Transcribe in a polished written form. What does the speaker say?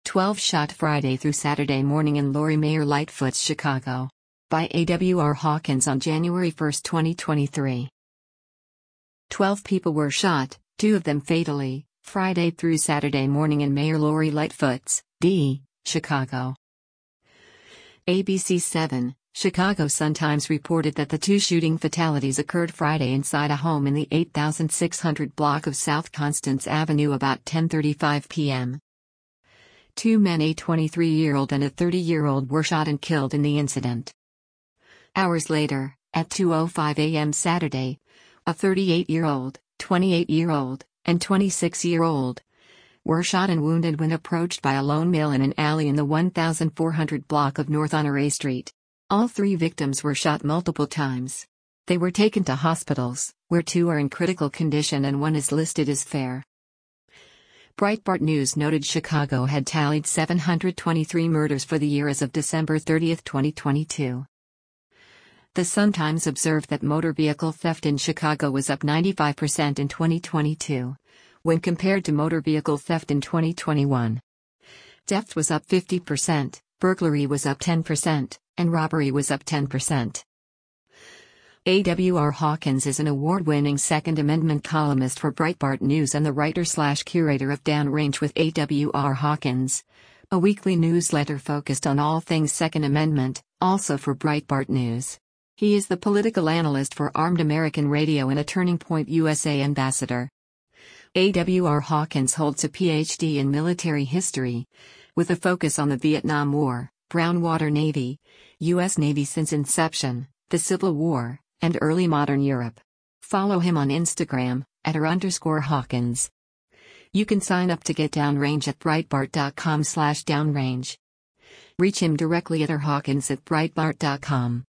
12 shot Friday through Saturday morning in Lori Mayer Lightfoot's Chicago. By A.W.R. Hawkins on January 1, 2023. 12 people were shot, 2 of them fatally, Friday through Saturday morning in Mayor Lori Lightfoot's, D., Chicago. ABC 7, Chicago Sun-Times reported that the 2 shooting fatalities occurred Friday inside a home in the 8600 block of South Constance Avenue about 10:35 p.m. 2 men, a 23-year-old and a 30-year-old, were shot and killed in the incident. Hours later, at 2:05 a.m. Saturday, a 38-year-old, 28-year-old, and 26-year-old were shot and wounded when approached by a lone male in an alley in the 1400 block of North Honore Street. All 3 victims were shot multiple times. They were taken to hospitals, where 2 are in critical condition and 1 is listed as fair. Breitbart News noted Chicago had tallied 723 murders for the year as of December 30, 2022. The Sun-Times observed that motor vehicle theft in Chicago was up 95% in 2022, when compared to motor vehicle theft in 2021. Theft was up 50%, burglary was up 10%, and robbery was up 10%. A.W.R. Hawkins is an award-winning Second Amendment columnist for Breitbart News and the writer/curator of Downrange with A.W.R. Hawkins, a weekly newsletter focused on all things Second Amendment, also for Breitbart News. He is the political analyst for Armed American Radio and a Turning Point USA ambassador. A.W.R. Hawkins holds a Ph.D. in military history, with a focus on the Vietnam War, Brown Water Navy, U.S. Navy since inception, the Civil War, and early modern Europe. Follow him on Instagram, @r_Hawkins. You can sign up to get Downrange at Breitbart.com/downrange. Reach him directly at rhawkins@breitbart.com.